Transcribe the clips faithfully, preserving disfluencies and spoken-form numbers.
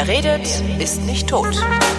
Wer redet, ist nicht tot.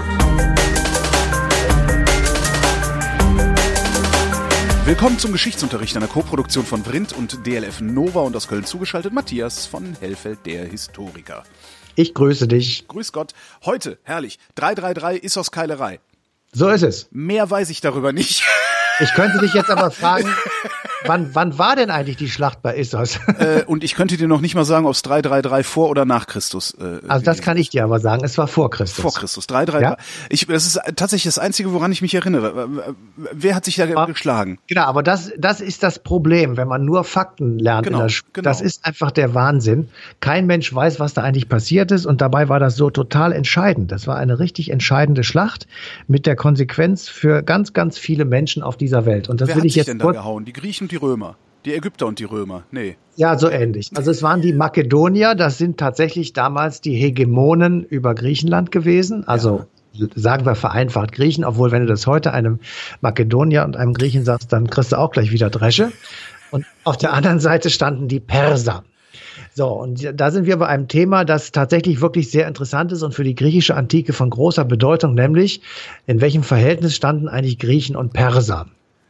Willkommen zum Geschichtsunterricht einer Koproduktion von Vrindt und D L F Nova und aus Köln zugeschaltet Matthias von Hellfeld, der Historiker. Ich grüße dich. Grüß Gott. Heute, herrlich, drei drei drei Issos Keilerei. So ist es. Mehr weiß ich darüber nicht. Ich könnte dich jetzt aber fragen, wann, wann war denn eigentlich die Schlacht bei Issos? Äh, und ich könnte dir noch nicht mal sagen, ob es drei drei drei vor oder nach Christus äh, Also das kann ich dir aber sagen, es war vor Christus. Vor Christus, drei drei drei. Ja? Ich, das ist tatsächlich das Einzige, woran ich mich erinnere. Wer hat sich da aber, geschlagen? Genau, aber das, das ist das Problem, wenn man nur Fakten lernt. Genau, in der Sch- genau. Das ist einfach der Wahnsinn. Kein Mensch weiß, was da eigentlich passiert ist, und dabei war das so total entscheidend. Das war eine richtig entscheidende Schlacht mit der Konsequenz für ganz, ganz viele Menschen auf dieser Welt. Und das Wer will hat ich sich jetzt denn da gehauen? Die Griechen und die Römer? Die Ägypter und die Römer? Nee. Ja, so ähnlich. Also es waren die Makedonier, das sind tatsächlich damals die Hegemonen über Griechenland gewesen. Also ja. Sagen wir vereinfacht Griechen, obwohl wenn du das heute einem Makedonier und einem Griechen sagst, dann kriegst du auch gleich wieder Dresche. Und auf der anderen Seite standen die Perser. So, und da sind wir bei einem Thema, das tatsächlich wirklich sehr interessant ist und für die griechische Antike von großer Bedeutung, nämlich in welchem Verhältnis standen eigentlich Griechen und Perser?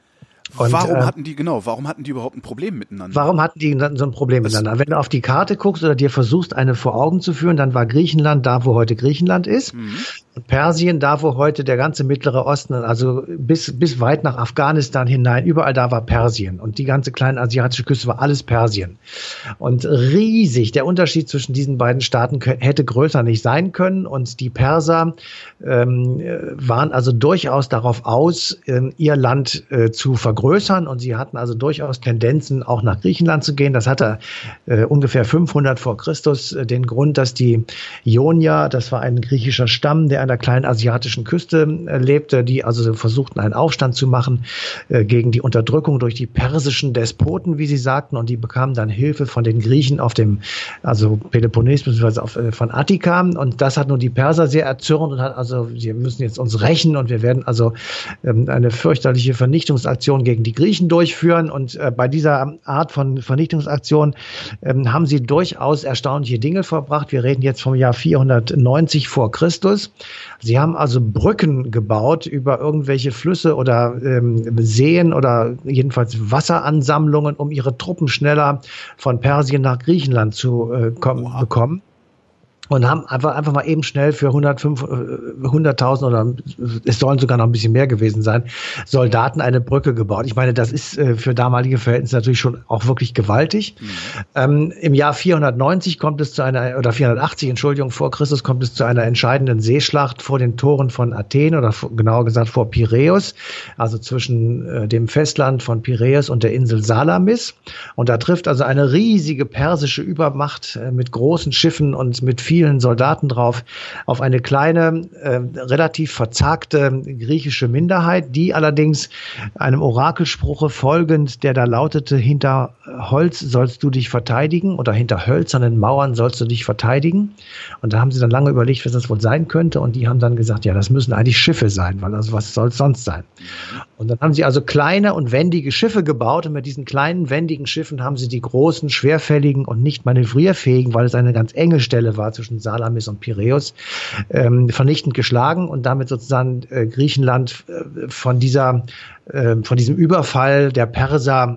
Und, warum äh, hatten die, genau, warum hatten die überhaupt ein Problem miteinander? Warum hatten die so ein Problem das miteinander? Wenn du auf die Karte guckst oder dir versuchst, eine vor Augen zu führen, dann war Griechenland da, wo heute Griechenland ist. Mhm. Und Persien da, wo heute der ganze Mittlere Osten, also bis, bis weit nach Afghanistan hinein, überall da war Persien. Und die ganze kleine asiatische Küste war alles Persien. Und riesig, der Unterschied zwischen diesen beiden Staaten hätte größer nicht sein können. Und die Perser ähm, waren also durchaus darauf aus, äh, ihr Land äh, zu vergrößern. Und sie hatten also durchaus Tendenzen, auch nach Griechenland zu gehen. Das hatte äh, ungefähr fünfhundert vor Christus äh, den Grund, dass die Ionier, das war ein griechischer Stamm, der an der kleinen asiatischen Küste äh, lebte, die also versuchten, einen Aufstand zu machen äh, gegen die Unterdrückung durch die persischen Despoten, wie sie sagten. Und die bekamen dann Hilfe von den Griechen auf dem, also Peloponnes bzw. Auf, äh, von Attika. Und das hat nun die Perser sehr erzürnt und hat also, wir müssen jetzt uns rächen und wir werden also ähm, eine fürchterliche Vernichtungsaktion gegen die Griechen durchführen. Und äh, bei dieser Art von Vernichtungsaktion ähm, haben sie durchaus erstaunliche Dinge verbracht. Wir reden jetzt vom Jahr vierhundertneunzig vor Christus. Sie haben also Brücken gebaut über irgendwelche Flüsse oder ähm, Seen oder jedenfalls Wasseransammlungen, um ihre Truppen schneller von Persien nach Griechenland zu äh, kommen, wow. bekommen. Und haben einfach, einfach mal eben schnell für hunderttausend oder es sollen sogar noch ein bisschen mehr gewesen sein, Soldaten eine Brücke gebaut. Ich meine, das ist äh, für damalige Verhältnisse natürlich schon auch wirklich gewaltig. Mhm. Ähm, Im Jahr vierhundertneunzig kommt es zu einer, oder vierhundertachtzig, Entschuldigung, vor Christus kommt es zu einer entscheidenden Seeschlacht vor den Toren von Athen oder genauer gesagt vor Piräus, also zwischen äh, dem Festland von Piräus und der Insel Salamis. Und da trifft also eine riesige persische Übermacht äh, mit großen Schiffen und mit vielen vielen Soldaten drauf, auf eine kleine, äh, relativ verzagte griechische Minderheit, die allerdings einem Orakelspruche folgend, der da lautete, hinter Holz sollst du dich verteidigen oder hinter hölzernen Mauern sollst du dich verteidigen. Und da haben sie dann lange überlegt, was das wohl sein könnte, und die haben dann gesagt, ja, das müssen eigentlich Schiffe sein, weil also was soll es sonst sein? Und dann haben sie also kleine und wendige Schiffe gebaut, und mit diesen kleinen, wendigen Schiffen haben sie die großen, schwerfälligen und nicht manövrierfähigen, weil es eine ganz enge Stelle war zwischen Salamis und Piräus, ähm, vernichtend geschlagen und damit sozusagen äh, Griechenland äh, von dieser, äh, von diesem Überfall der Perser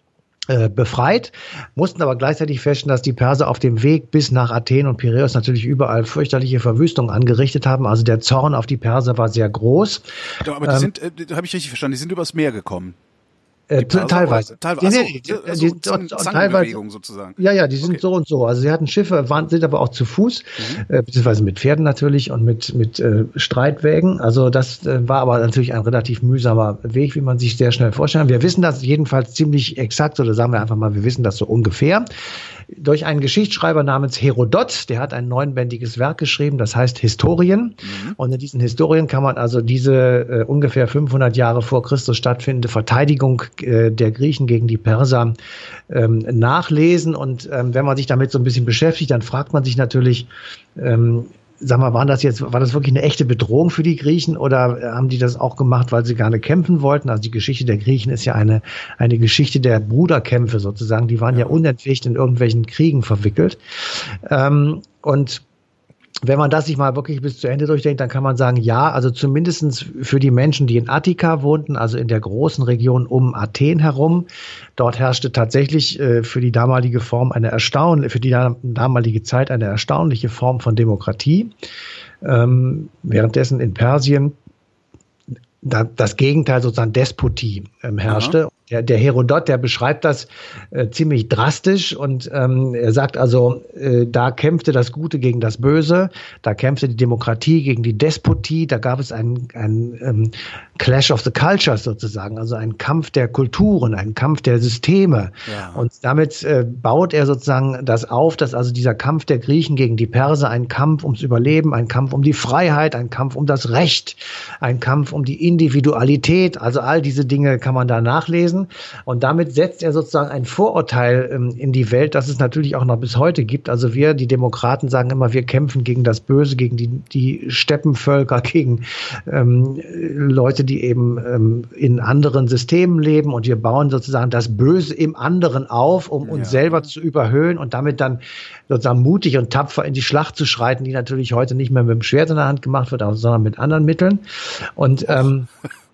äh, befreit, mussten aber gleichzeitig feststellen, dass die Perser auf dem Weg bis nach Athen und Piräus natürlich überall fürchterliche Verwüstungen angerichtet haben. Also der Zorn auf die Perser war sehr groß. Ja, aber die ähm, sind, äh, habe ich richtig verstanden, die sind übers Meer gekommen. Äh, teilweise. Teilweise. Nee, nee, die, also die, die, Zang- teilweise sozusagen. Ja, ja, die sind okay. so und so. Also sie hatten Schiffe, waren, sind aber auch zu Fuß, mhm. äh, beziehungsweise mit Pferden natürlich und mit mit äh, Streitwägen. Also das äh, war aber natürlich ein relativ mühsamer Weg, wie man sich sehr schnell vorstellen kann. Wir wissen das jedenfalls ziemlich exakt, oder sagen wir einfach mal, wir wissen das so ungefähr. Durch einen Geschichtsschreiber namens Herodot, der hat ein neunbändiges Werk geschrieben, das heißt Historien. Mhm. Und in diesen Historien kann man also diese äh, ungefähr fünfhundert Jahre vor Christus stattfindende Verteidigung äh, der Griechen gegen die Perser ähm, nachlesen. Und ähm, wenn man sich damit so ein bisschen beschäftigt, dann fragt man sich natürlich, ähm, sag mal, waren das jetzt, war das wirklich eine echte Bedrohung für die Griechen, oder haben die das auch gemacht, weil sie gerne kämpfen wollten? Also die Geschichte der Griechen ist ja eine, eine Geschichte der Bruderkämpfe sozusagen. Die waren ja, ja unentwegt in irgendwelchen Kriegen verwickelt. Ähm, und wenn man das sich mal wirklich bis zu Ende durchdenkt, dann kann man sagen, ja, also zumindestens für die Menschen, die in Attika wohnten, also in der großen Region um Athen herum, dort herrschte tatsächlich äh, für die damalige Form eine erstaunliche, für die damalige Zeit eine erstaunliche Form von Demokratie. Ähm, währenddessen in Persien da, das Gegenteil sozusagen Despotie ähm, herrschte. Aha. Der, der Herodot, der beschreibt das äh, ziemlich drastisch und ähm, er sagt also, äh, da kämpfte das Gute gegen das Böse, da kämpfte die Demokratie gegen die Despotie, da gab es einen, einen ähm, Clash of the Cultures sozusagen, also einen Kampf der Kulturen, einen Kampf der Systeme. Ja. Und damit äh, baut er sozusagen das auf, dass also dieser Kampf der Griechen gegen die Perser ein Kampf ums Überleben, ein Kampf um die Freiheit, ein Kampf um das Recht, ein Kampf um die Individualität, also all diese Dinge kann man da nachlesen. Und damit setzt er sozusagen ein Vorurteil ähm, in die Welt, das es natürlich auch noch bis heute gibt. Also wir, die Demokraten, sagen immer, wir kämpfen gegen das Böse, gegen die, die Steppenvölker, gegen ähm, Leute, die eben ähm, in anderen Systemen leben. Und wir bauen sozusagen das Böse im anderen auf, um uns ja. selber zu überhöhen und damit dann sozusagen mutig und tapfer in die Schlacht zu schreiten, die natürlich heute nicht mehr mit dem Schwert in der Hand gemacht wird, sondern mit anderen Mitteln. Und ähm,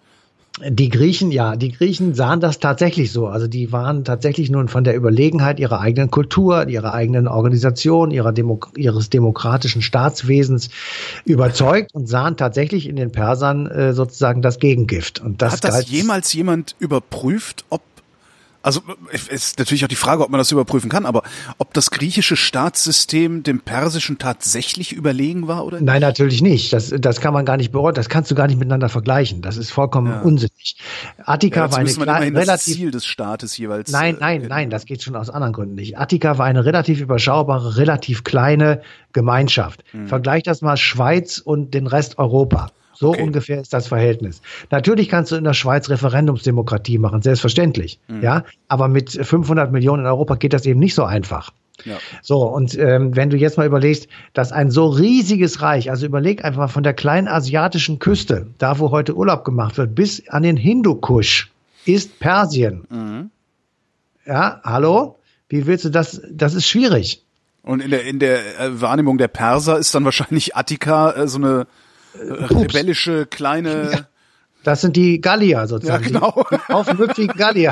Die Griechen, ja, die Griechen sahen das tatsächlich so. Also die waren tatsächlich nun von der Überlegenheit ihrer eigenen Kultur, ihrer eigenen Organisation, ihrer Demo- ihres demokratischen Staatswesens überzeugt und sahen tatsächlich in den Persern äh, sozusagen das Gegengift. Und das hat das jemals jemand überprüft, ob Also ist natürlich auch die Frage, ob man das überprüfen kann, aber ob das griechische Staatssystem dem persischen tatsächlich überlegen war oder nicht? Nein, natürlich nicht. Das, das kann man gar nicht beurteilen. Das kannst du gar nicht miteinander vergleichen. Das ist vollkommen ja. unsinnig. Attika ja, war eine kleine, relativ das Ziel des Staates jeweils. Nein, nein, äh, nein, das geht schon aus anderen Gründen nicht. Attika war eine relativ überschaubare, relativ kleine Gemeinschaft. Mhm. Vergleich das mal Schweiz und den Rest Europa. So okay. ungefähr ist das Verhältnis. Natürlich kannst du in der Schweiz Referendumsdemokratie machen, selbstverständlich. Mhm. Ja, aber mit fünfhundert Millionen in Europa geht das eben nicht so einfach. Ja. So, und ähm, wenn du jetzt mal überlegst, dass ein so riesiges Reich, also überleg einfach mal von der kleinen asiatischen Küste, da wo heute Urlaub gemacht wird, bis an den Hindukusch ist Persien. Mhm. Ja, hallo? Wie willst du das? Das ist schwierig. Und in der, in der Wahrnehmung der Perser ist dann wahrscheinlich Attika äh, so eine rebellische kleine. Ja, das sind die Gallier sozusagen. Ja, genau. Die, die aufmüpfigen Gallier.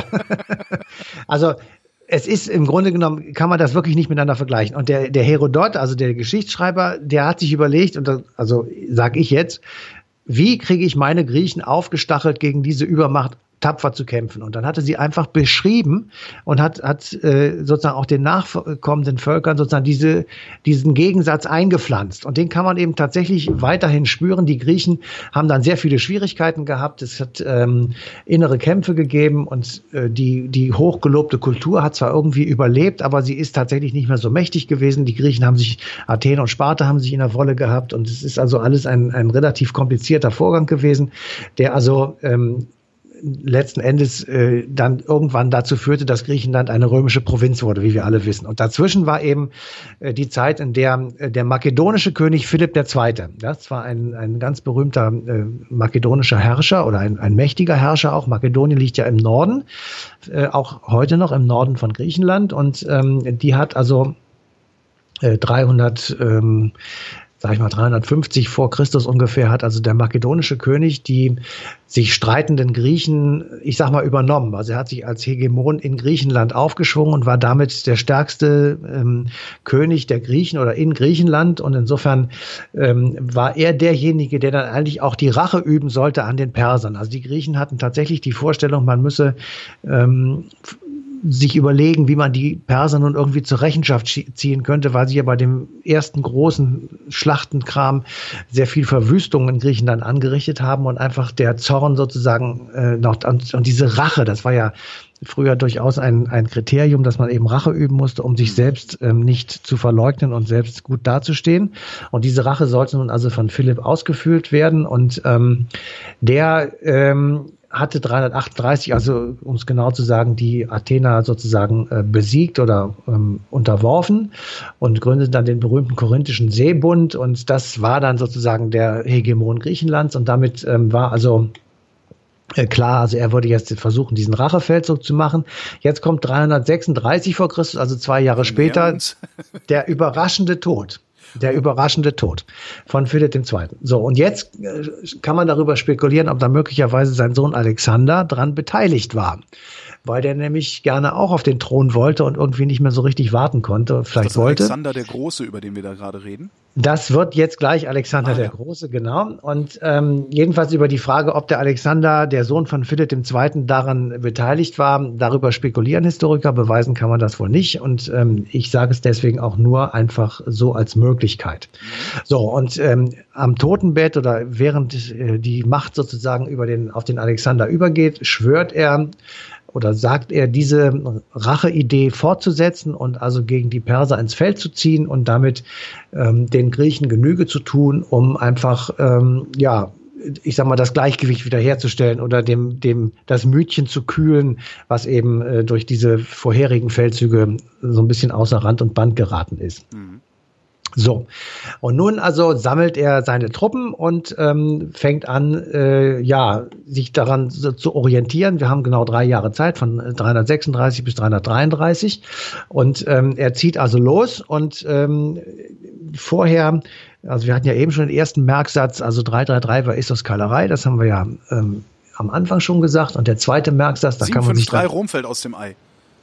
Also es ist im Grunde genommen, kann man das wirklich nicht miteinander vergleichen. Und der, der Herodot, also der Geschichtsschreiber, der hat sich überlegt, und das, also sag ich jetzt, wie kriege ich meine Griechen aufgestachelt, gegen diese Übermacht tapfer zu kämpfen. Und dann hatte sie einfach beschrieben und hat, hat äh, sozusagen auch den nachkommenden Völkern sozusagen diese, diesen Gegensatz eingepflanzt. Und den kann man eben tatsächlich weiterhin spüren. Die Griechen haben dann sehr viele Schwierigkeiten gehabt. Es hat ähm, innere Kämpfe gegeben und äh, die, die hochgelobte Kultur hat zwar irgendwie überlebt, aber sie ist tatsächlich nicht mehr so mächtig gewesen. Die Griechen haben sich, Athen und Sparta haben sich in der Wolle gehabt und es ist also alles ein, ein relativ komplizierter Vorgang gewesen, der also ähm, letzten Endes äh, dann irgendwann dazu führte, dass Griechenland eine römische Provinz wurde, wie wir alle wissen. Und dazwischen war eben äh, die Zeit, in der äh, der makedonische König Philipp der Zweite, das war ein, ein ganz berühmter äh, makedonischer Herrscher oder ein, ein mächtiger Herrscher auch. Makedonien liegt ja im Norden, äh, auch heute noch im Norden von Griechenland. Und ähm, die hat also äh, dreihundert ähm, sag ich mal, dreihundertfünfzig vor Christus ungefähr, hat also der makedonische König die sich streitenden Griechen, ich sag mal, übernommen. Also er hat sich als Hegemon in Griechenland aufgeschwungen und war damit der stärkste ähm, König der Griechen oder in Griechenland. Und insofern ähm, war er derjenige, der dann eigentlich auch die Rache üben sollte an den Persern. Also die Griechen hatten tatsächlich die Vorstellung, man müsse ähm, sich überlegen, wie man die Perser nun irgendwie zur Rechenschaft ziehen könnte, weil sie ja bei dem ersten großen Schlachtenkram sehr viel Verwüstung in Griechenland angerichtet haben und einfach der Zorn sozusagen äh, noch und, und diese Rache, das war ja früher durchaus ein, ein Kriterium, dass man eben Rache üben musste, um sich selbst ähm, nicht zu verleugnen und selbst gut dazustehen. Und diese Rache sollte nun also von Philipp ausgeführt werden und ähm, der ähm, hatte dreihundertachtunddreißig, also um es genau zu sagen, die Athener sozusagen äh, besiegt oder ähm, unterworfen und gründete dann den berühmten Korinthischen Seebund und das war dann sozusagen der Hegemon Griechenlands und damit ähm, war also äh, klar, also er würde jetzt versuchen, diesen Rachefeldzug zu machen. Jetzt kommt dreihundertsechsunddreißig vor Christus, also zwei Jahre später, der überraschende Tod. Der überraschende Tod von Philipp der Zweite. So, und jetzt äh, kann man darüber spekulieren, ob da möglicherweise sein Sohn Alexander dran beteiligt war. Weil der nämlich gerne auch auf den Thron wollte und irgendwie nicht mehr so richtig warten konnte. Vielleicht ist das wollte. Alexander der Große, über den wir da gerade reden? Das wird jetzt gleich Alexander ah, der ja. Große, genau. Und ähm, jedenfalls über die Frage, ob der Alexander, der Sohn von Philipp der Zweite, daran beteiligt war, darüber spekulieren Historiker, beweisen kann man das wohl nicht. Und ähm, ich sage es deswegen auch nur einfach so als Möglichkeit. Mhm. So, und ähm, am Totenbett oder während äh, die Macht sozusagen über den auf den Alexander übergeht, schwört er, oder sagt er, diese Racheidee fortzusetzen und also gegen die Perser ins Feld zu ziehen und damit ähm, den Griechen Genüge zu tun, um einfach, ähm, ja, ich sag mal, das Gleichgewicht wiederherzustellen oder dem, dem, das Mütchen zu kühlen, was eben äh, durch diese vorherigen Feldzüge so ein bisschen außer Rand und Band geraten ist. Mhm. So, und nun also sammelt er seine Truppen und ähm, fängt an, äh, ja, sich daran so, zu orientieren. Wir haben genau drei Jahre Zeit, von dreihundertsechsunddreißig bis dreihundertdreiunddreißig. Und ähm, er zieht also los und ähm, vorher, also wir hatten ja eben schon den ersten Merksatz, also dreihundertdreiunddreißig war Issos Keilerei, das haben wir ja ähm, am Anfang schon gesagt. Und der zweite Merksatz, da kann man sich drei Rom fällt aus dem Ei.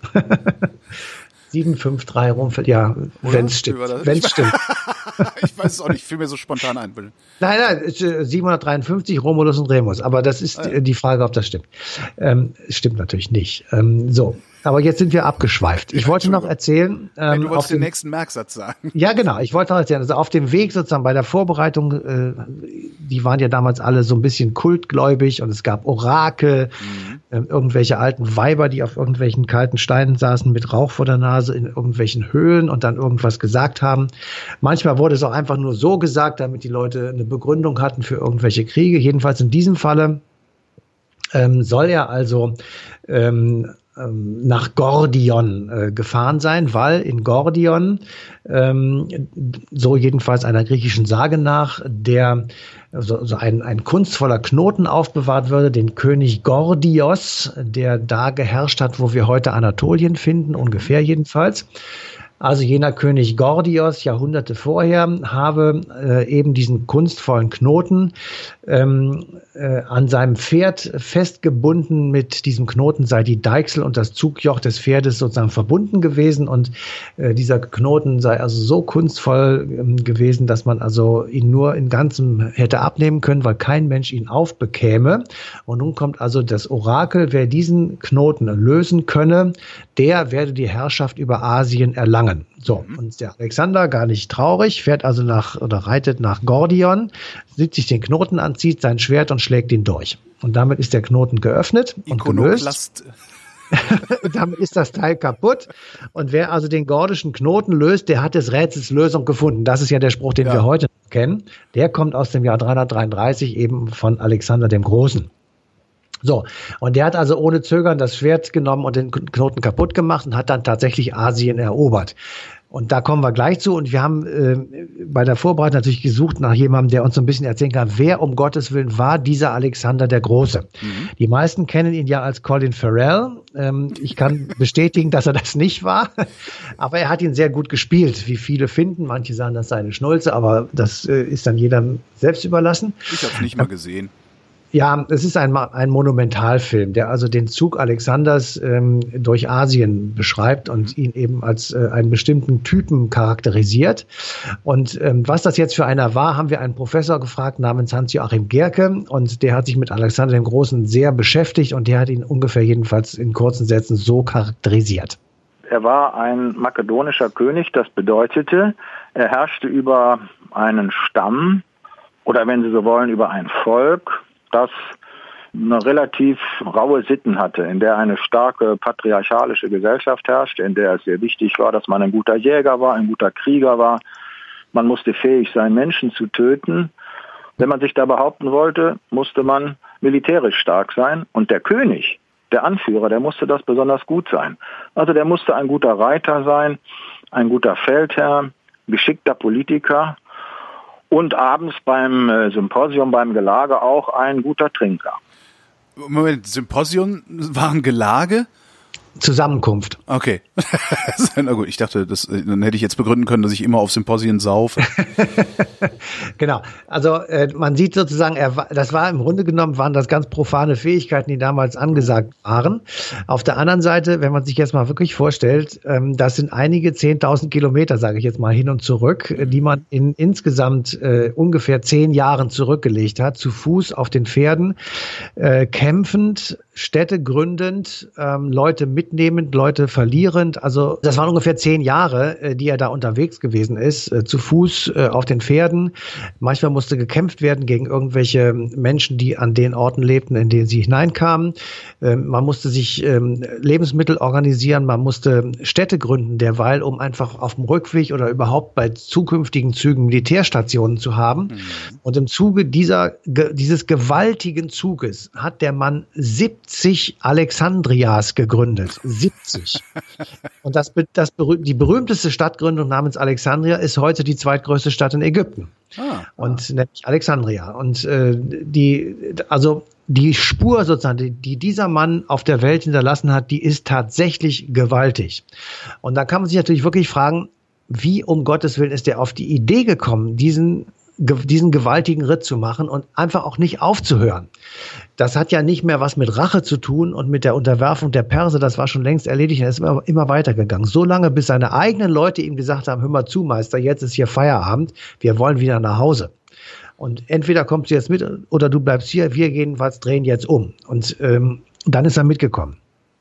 sieben fünf drei rumfällt, ja, wenn es stimmt. Wenn es stimmt. Ich weiß es auch nicht, fiel mir so spontan ein. Nein, nein, siebenhundertdreiundfünfzig, Romulus und Remus. Aber das ist ah, ja. die Frage, ob das stimmt. Ähm, stimmt natürlich nicht. Ähm, so, aber jetzt sind wir abgeschweift. Ich wollte noch erzählen. Ähm, du wolltest den nächsten Merksatz sagen. Ja, genau. Ich wollte noch erzählen. Also auf dem Weg sozusagen bei der Vorbereitung, äh, die waren ja damals alle so ein bisschen kultgläubig und es gab Orakel, mhm. äh, irgendwelche alten Weiber, die auf irgendwelchen kalten Steinen saßen mit Rauch vor der Nase in irgendwelchen Höhlen und dann irgendwas gesagt haben. Manchmal wurde es auch einfach nur so gesagt, damit die Leute eine Begründung hatten für irgendwelche Kriege. Jedenfalls in diesem Falle ähm, soll er also ähm, ähm, nach Gordion äh, gefahren sein, weil in Gordion, ähm, so jedenfalls einer griechischen Sage nach, der so, so ein, ein kunstvoller Knoten aufbewahrt würde, den König Gordios, der da geherrscht hat, wo wir heute Anatolien finden, ungefähr jedenfalls. Also jener König Gordios, Jahrhunderte vorher, habe äh, eben diesen kunstvollen Knoten ähm, äh, an seinem Pferd festgebunden. Mit diesem Knoten sei die Deichsel und das Zugjoch des Pferdes sozusagen verbunden gewesen. Und äh, dieser Knoten sei also so kunstvoll ähm, gewesen, dass man also ihn nur in Ganzem hätte abnehmen können, weil kein Mensch ihn aufbekäme. Und nun kommt also das Orakel, wer diesen Knoten lösen könne, der werde die Herrschaft über Asien erlangen. So, und der Alexander, gar nicht traurig, fährt also nach oder reitet nach Gordion, sieht sich den Knoten an, zieht sein Schwert und schlägt ihn durch. Und damit ist der Knoten geöffnet und gelöst. Und damit ist das Teil kaputt. Und wer also den gordischen Knoten löst, der hat des Rätsels Lösung gefunden. Das ist ja der Spruch, den ja. wir heute kennen. Der kommt aus dem Jahr dreihundertdreiunddreißig eben von Alexander dem Großen. So, und der hat also ohne Zögern das Schwert genommen und den Knoten kaputt gemacht und hat dann tatsächlich Asien erobert. Und da kommen wir gleich zu. Und wir haben äh, bei der Vorbereitung natürlich gesucht nach jemandem, der uns so ein bisschen erzählen kann, wer um Gottes Willen war dieser Alexander der Große. Mhm. Die meisten kennen ihn ja als Colin Farrell. Ähm, ich kann bestätigen, dass er das nicht war. Aber er hat ihn sehr gut gespielt, wie viele finden. Manche sagen, das sei eine Schnulze, aber das äh, ist dann jedem selbst überlassen. Ich habe es nicht mal gesehen. Ja, es ist ein, ein Monumentalfilm, der also den Zug Alexanders ähm, durch Asien beschreibt und ihn eben als äh, einen bestimmten Typen charakterisiert. Und ähm, was das jetzt für einer war, haben wir einen Professor gefragt namens Hans-Joachim Gerke und der hat sich mit Alexander dem Großen sehr beschäftigt und der hat ihn ungefähr jedenfalls in kurzen Sätzen so charakterisiert. Er war ein makedonischer König, das bedeutete, er herrschte über einen Stamm oder wenn Sie so wollen, über ein Volk, das eine relativ raue Sitten hatte, in der eine starke patriarchalische Gesellschaft herrschte, in der es sehr wichtig war, dass man ein guter Jäger war, ein guter Krieger war. Man musste fähig sein, Menschen zu töten. Wenn man sich da behaupten wollte, musste man militärisch stark sein. Und der König, der Anführer, der musste das besonders gut sein. Also der musste ein guter Reiter sein, ein guter Feldherr, geschickter Politiker. Und abends beim äh, Symposium, beim Gelage auch ein guter Trinker. Moment, Symposium war ein Gelage? Zusammenkunft. Okay. Na gut, ich dachte, das, dann hätte ich jetzt begründen können, dass ich immer auf Symposien saufe. Genau. Also äh, man sieht sozusagen, er, das war im Grunde genommen, waren das ganz profane Fähigkeiten, die damals angesagt waren. Auf der anderen Seite, wenn man sich jetzt mal wirklich vorstellt, ähm, das sind einige zehntausend Kilometer, sage ich jetzt mal, hin und zurück, die man in insgesamt äh, ungefähr zehn Jahren zurückgelegt hat, zu Fuß auf den Pferden, äh, kämpfend, Städte gründend, ähm, Leute mitnehmend, Leute verlierend. Also das waren ungefähr zehn Jahre, äh, die er da unterwegs gewesen ist, äh, zu Fuß äh, auf den Pferden. Manchmal musste gekämpft werden gegen irgendwelche Menschen, die an den Orten lebten, in denen sie hineinkamen. Ähm, man musste sich ähm, Lebensmittel organisieren, man musste Städte gründen, derweil, um einfach auf dem Rückweg oder überhaupt bei zukünftigen Zügen Militärstationen zu haben. Mhm. Und im Zuge dieser, ge, dieses gewaltigen Zuges hat der Mann siebzig Alexandrias gegründet. siebzig. Und das, das, die berühmteste Stadtgründung namens Alexandria ist heute die zweitgrößte Stadt in Ägypten. Ah, und ah. nämlich Alexandria. Und äh, die, also die Spur sozusagen, die, die dieser Mann auf der Welt hinterlassen hat, die ist tatsächlich gewaltig. Und da kann man sich natürlich wirklich fragen, wie um Gottes Willen ist er auf die Idee gekommen, diesen diesen gewaltigen Ritt zu machen und einfach auch nicht aufzuhören. Das hat ja nicht mehr was mit Rache zu tun und mit der Unterwerfung der Perser, das war schon längst erledigt, er ist immer, immer weitergegangen. So lange, bis seine eigenen Leute ihm gesagt haben, hör mal zu, Meister, jetzt ist hier Feierabend, wir wollen wieder nach Hause. Und entweder kommst du jetzt mit oder du bleibst hier, wir jedenfalls drehen jetzt um. Und ähm, dann ist er mitgekommen.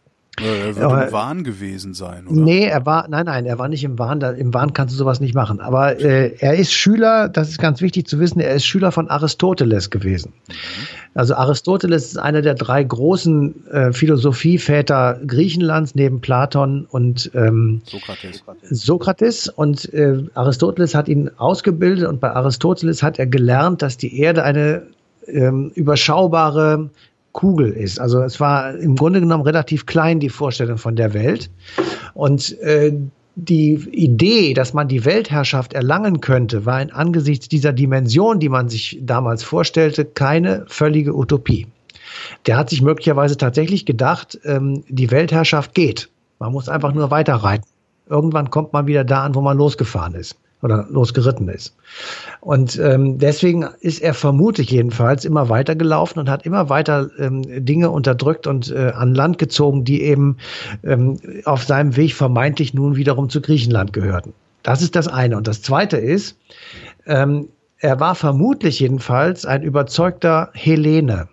Er wird im Wahn gewesen sein, oder? Nee, er war, nein, nein, er war nicht im Wahn. Da, im Wahn kannst du sowas nicht machen. Aber äh, er ist Schüler, das ist ganz wichtig zu wissen, er ist Schüler von Aristoteles gewesen. Mhm. Also Aristoteles ist einer der drei großen äh, Philosophieväter Griechenlands, neben Platon und ähm, Sokrates. Sokrates. Und äh, Aristoteles hat ihn ausgebildet und bei Aristoteles hat er gelernt, dass die Erde eine ähm, überschaubare Kugel ist. Also es war im Grunde genommen relativ klein, die Vorstellung von der Welt. Und äh, die Idee, dass man die Weltherrschaft erlangen könnte, war in angesichts dieser Dimension, die man sich damals vorstellte, keine völlige Utopie. Der hat sich möglicherweise tatsächlich gedacht, ähm, die Weltherrschaft geht. Man muss einfach nur weiterreiten. Irgendwann kommt man wieder da an, wo man losgefahren ist oder losgeritten ist. Und ähm, deswegen ist er vermutlich jedenfalls immer weiter gelaufen und hat immer weiter ähm, Dinge unterdrückt und äh, an Land gezogen, die eben ähm, auf seinem Weg vermeintlich nun wiederum zu Griechenland gehörten. Das ist das eine. Und das zweite ist, ähm, er war vermutlich jedenfalls ein überzeugter Hellene.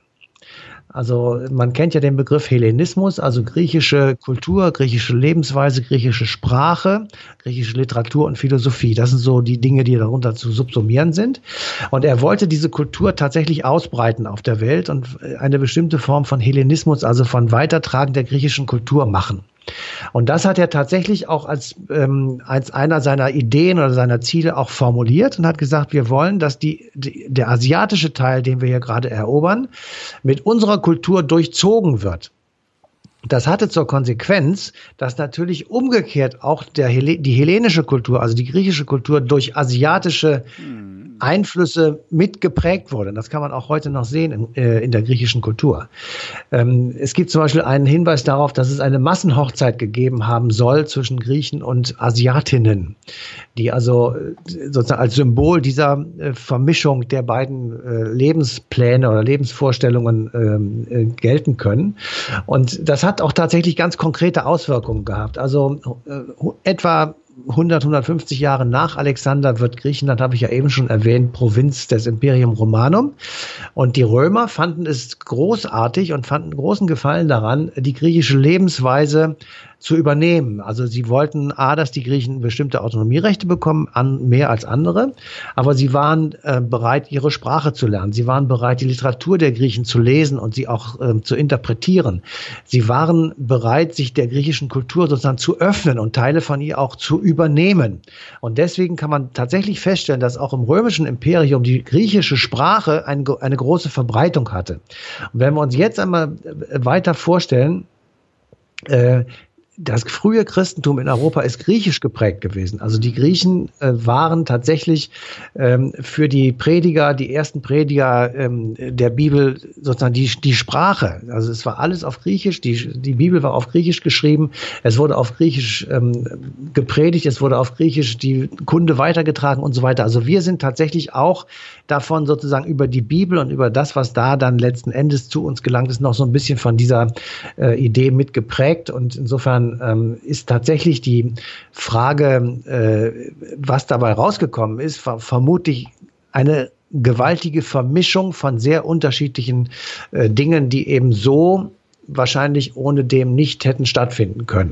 Also man kennt ja den Begriff Hellenismus, also griechische Kultur, griechische Lebensweise, griechische Sprache, griechische Literatur und Philosophie. Das sind so die Dinge, die darunter zu subsumieren sind. Und er wollte diese Kultur tatsächlich ausbreiten auf der Welt und eine bestimmte Form von Hellenismus, also von Weitertragen der griechischen Kultur machen. Und das hat er tatsächlich auch als, ähm, als einer seiner Ideen oder seiner Ziele auch formuliert und hat gesagt, wir wollen, dass die, die, der asiatische Teil, den wir hier gerade erobern, mit unserer Kultur durchzogen wird. Das hatte zur Konsequenz, dass natürlich umgekehrt auch der, die hellenische Kultur, also die griechische Kultur, durch asiatische Einflüsse mitgeprägt wurde. Das kann man auch heute noch sehen in, äh, in der griechischen Kultur. Ähm, es gibt zum Beispiel einen Hinweis darauf, dass es eine Massenhochzeit gegeben haben soll zwischen Griechen und Asiatinnen, die also sozusagen als Symbol dieser äh, Vermischung der beiden äh, Lebenspläne oder Lebensvorstellungen äh, äh, gelten können. Und das hat auch tatsächlich ganz konkrete Auswirkungen gehabt. Also äh, etwa hundert, hundertfünfzig Jahre nach Alexander wird Griechenland, habe ich ja eben schon erwähnt, Provinz des Imperium Romanum. Und die Römer fanden es großartig und fanden großen Gefallen daran, die griechische Lebensweise zu übernehmen. Also sie wollten A, dass die Griechen bestimmte Autonomierechte bekommen, an, mehr als andere, aber sie waren äh, bereit, ihre Sprache zu lernen. Sie waren bereit, die Literatur der Griechen zu lesen und sie auch äh, zu interpretieren. Sie waren bereit, sich der griechischen Kultur sozusagen zu öffnen und Teile von ihr auch zu übernehmen. Und deswegen kann man tatsächlich feststellen, dass auch im römischen Imperium die griechische Sprache eine, eine große Verbreitung hatte. Und wenn wir uns jetzt einmal weiter vorstellen, äh, das frühe Christentum in Europa ist griechisch geprägt gewesen. Also die Griechen äh, waren tatsächlich ähm, für die Prediger, die ersten Prediger ähm, der Bibel sozusagen die, die Sprache. Also es war alles auf Griechisch, die, die Bibel war auf Griechisch geschrieben, es wurde auf Griechisch ähm, gepredigt, es wurde auf Griechisch die Kunde weitergetragen und so weiter. Also wir sind tatsächlich auch davon sozusagen über die Bibel und über das, was da dann letzten Endes zu uns gelangt ist, noch so ein bisschen von dieser äh, Idee mitgeprägt. Und insofern ähm, ist tatsächlich die Frage, äh, was dabei rausgekommen ist, ver- vermutlich eine gewaltige Vermischung von sehr unterschiedlichen äh, Dingen, die eben so wahrscheinlich ohne dem nicht hätten stattfinden können.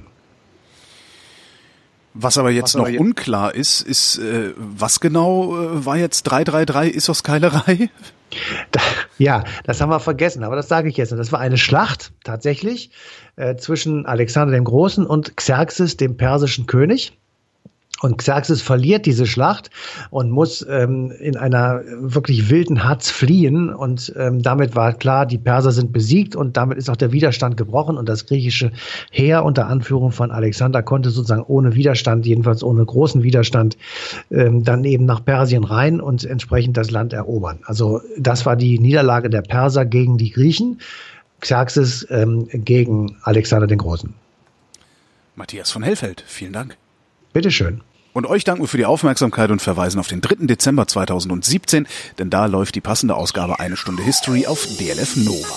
Was aber jetzt was noch aber unklar ist, ist, äh, was genau äh, war jetzt drei drei drei Issos-Keilerei? Da, ja, das haben wir vergessen, aber das sage ich jetzt. Das war eine Schlacht tatsächlich äh, zwischen Alexander dem Großen und Xerxes, dem persischen König. Und Xerxes verliert diese Schlacht und muss ähm, in einer wirklich wilden Hatz fliehen. Und ähm, damit war klar, die Perser sind besiegt und damit ist auch der Widerstand gebrochen. Und das griechische Heer unter Anführung von Alexander konnte sozusagen ohne Widerstand, jedenfalls ohne großen Widerstand, ähm, dann eben nach Persien rein und entsprechend das Land erobern. Also das war die Niederlage der Perser gegen die Griechen. Xerxes ähm, gegen Alexander den Großen. Matthias von Hellfeld, vielen Dank. Bitteschön. Und euch danken wir für die Aufmerksamkeit und verweisen auf den dritten Dezember zweitausendsiebzehn, denn da läuft die passende Ausgabe Eine Stunde History auf D L F Nova.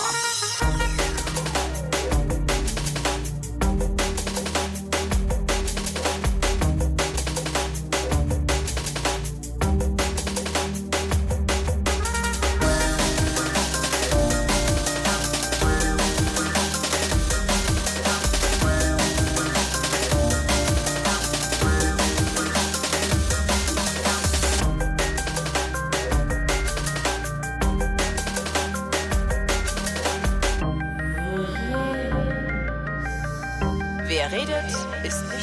Wer redet, ist nicht